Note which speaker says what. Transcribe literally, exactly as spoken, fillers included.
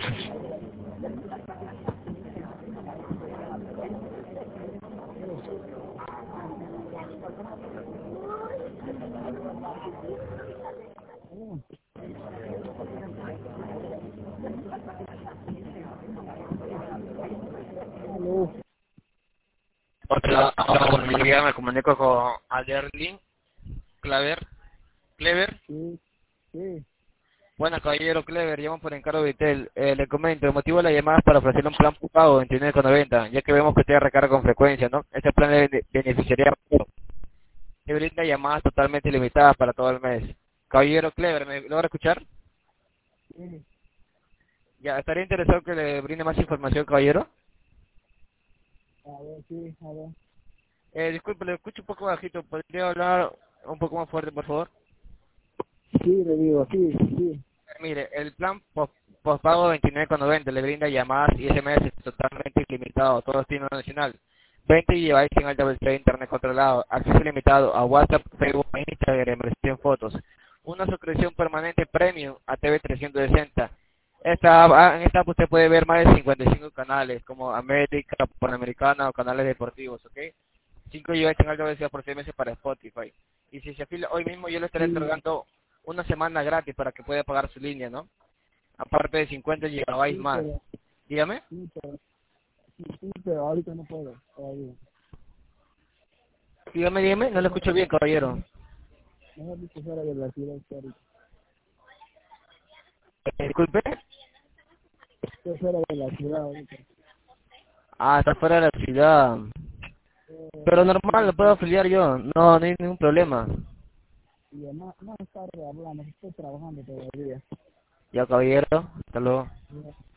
Speaker 1: Hola, hola, buenos días, me comunico con Aderlin Claver, Clever.
Speaker 2: Sí, sí.
Speaker 1: Bueno, caballero Clever, llamo por encargo de Vitel. Eh, le comento, el motivo de la llamada es para ofrecerle un plan pago de veintinueve con noventa, ya que vemos que usted recarga con frecuencia, ¿no? Este plan le bene- beneficiaría mucho. Le brinda llamadas totalmente ilimitadas para todo el mes. Caballero Clever, ¿me logra escuchar?
Speaker 2: Sí,
Speaker 1: Ya, ¿estaría interesado que le brinde más información, caballero?
Speaker 2: a ver, sí, a ver.
Speaker 1: Eh, disculpe, le escucho un poco bajito. ¿Podría hablar un poco más fuerte, por favor?
Speaker 2: Sí, le digo, sí, sí.
Speaker 1: Mire, el plan pos- pospago veintinueve con noventa le brinda llamadas y S M S totalmente ilimitado, todo destino nacional. veinte gigabytes en alta velocidad de internet controlado, acceso ilimitado a WhatsApp, Facebook, Instagram, impresión fotos. Una suscripción permanente premium a T V trescientos sesenta. Esta, app- en esta app usted puede ver más de cincuenta y cinco canales, como América, Panamericana o canales deportivos, ¿ok? cinco gigabytes en alta velocidad por seis meses para Spotify. Y si se afila hoy mismo, yo le estaré
Speaker 2: Sí,
Speaker 1: entregando una semana gratis para que pueda pagar su línea, ¿no? Aparte de cincuenta gigabytes
Speaker 2: sí,
Speaker 1: más.
Speaker 2: pero,
Speaker 1: Dígame.
Speaker 2: sí, pero, sí, sí, pero ahorita no puedo, todavía.
Speaker 1: Dígame, dígame. No lo escucho bien, caballero.
Speaker 2: Mejor dicho fuera de la ciudad, que ahorita.
Speaker 1: Eh, disculpe.
Speaker 2: Estoy fuera de la ciudad ahorita.
Speaker 1: Ah, está fuera de la ciudad. Pero
Speaker 2: Eh,
Speaker 1: normal, lo
Speaker 2: sí,
Speaker 1: puedo
Speaker 2: sí,
Speaker 1: afiliar yo. No, no hay ningún problema.
Speaker 2: y más, más tarde hablamos, estoy trabajando todavía.
Speaker 1: Ya, caballero. Hasta luego.
Speaker 2: Ya.